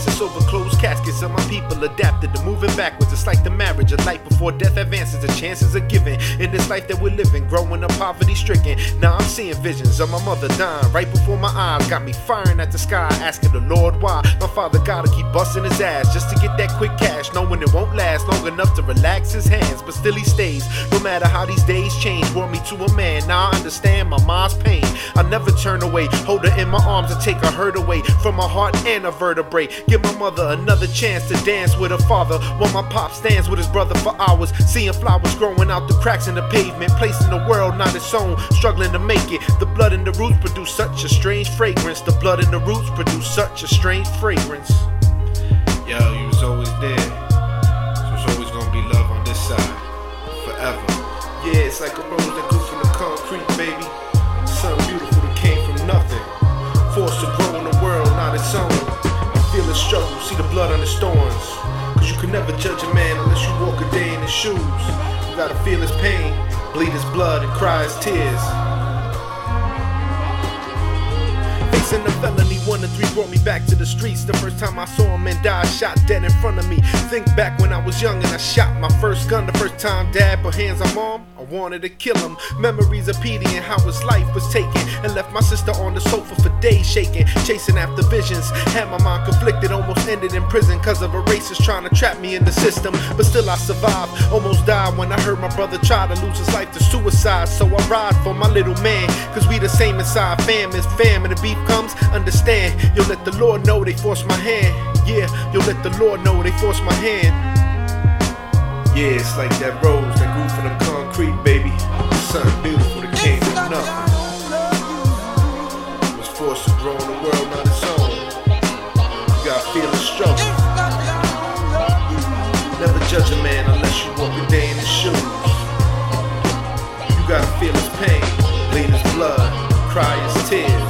passes over closed caskets of my people adapted to moving backwards. It's like the marriage of life before death advances. The chances are given in this life that we're living, growing up poverty stricken. Now I'm seeing visions of my mother dying right before my eyes. Got me firing at the sky, asking the Lord why. My father gotta keep busting his ass just to get that quick cash, knowing it won't last long enough to relax his hands, but still he stays. No matter how these days change, brought me to a man. Now I understand my mom's pain. I'll never turn away, hold her in my arms and take her hurt away from my heart and a vertebrae. Give my mother another chance to dance with her father, while my pop stands with his brother for hours, seeing flowers growing out the cracks in the pavement, placing the world not its own, struggling to make it. The blood and the roots produce such a strange fragrance. The blood and the roots produce such a strange fragrance. Yo, you was always there, so it's always gonna be love on this side, forever. Yeah, it's like a rose that grew from the concrete, baby. Something beautiful that came from nothing, forced to grow in the world not its own. I feel the struggle, see the blood on his thorns, cause you can never judge a man unless you walk a day in his shoes. You gotta feel his pain, bleed his blood and cry his tears. Facing the felony, 1 and 3 brought me back to the streets. The first time I saw a man die, shot dead in front of me. Think back when I was young and I shot my first gun. The first time dad put hands on mom, I wanted to kill him. Memories of Petey and how his life was taken, and left my sister on the sofa for days shaking, chasing after visions. Had my mind conflicted, almost ended in prison cause of a racist trying to trap me in the system. But still I survived, almost died when I heard my brother try to lose his life to suicide. So I ride for my little man, cause we the same inside. Fam is fam, and the beef comes, understand. You'll let the Lord know they forced my hand. Yeah, you'll let the Lord know they forced my hand. Yeah, it's like that rose that grew from the concrete, baby. Something beautiful that came from nothing. Was forced to grow in the world not its own. You gotta feel the struggle. Never judge a man unless you walk a day in his shoes. You gotta feel his pain, bleed his blood, cry his tears.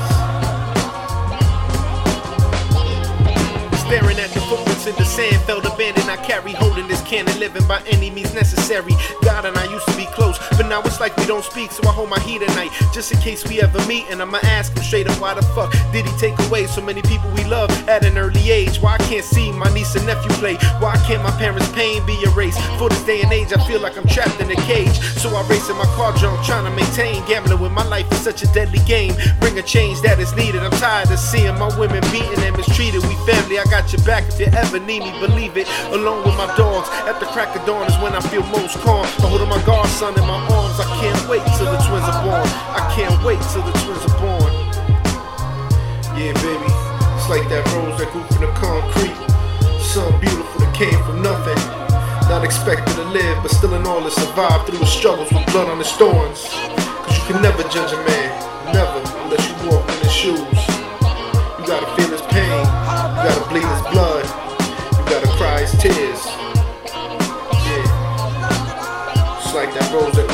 Staring at the footprints in the sand, felt abandoned. I carry holding this cannon, living by any means necessary. God and I used to be close, but now it's like we don't speak. So I hold my heat at night, just in case we ever meet. And I'ma ask him straight up, why the fuck did he take away so many people we love at an early age? Why I can't see my niece and nephew play? Why can't my parents' pain be erased? For this day and age, I feel like I'm trapped in a cage. So I race in my car drunk, trying to maintain. Gambling with my life is such a deadly game. Bring a change that is needed. I'm tired of seeing my women beaten and mistreated. We family, I got your back if you ever need me, believe it. Alone with my dogs, at the crack of dawn is when I feel most calm. I hold my godson in my arms, I can't wait till the twins are born. I can't wait till the twins are born. Yeah, baby, it's like that rose that grew from the concrete. Something beautiful that came from nothing. Not expected to live, but still in all it survived through the struggles with blood on his thorns. Cause you can never judge a man, never, unless you walk in his shoes. You gotta feel his pain, you gotta bleed his blood, you gotta cry his tears. Yeah, it's like that rose that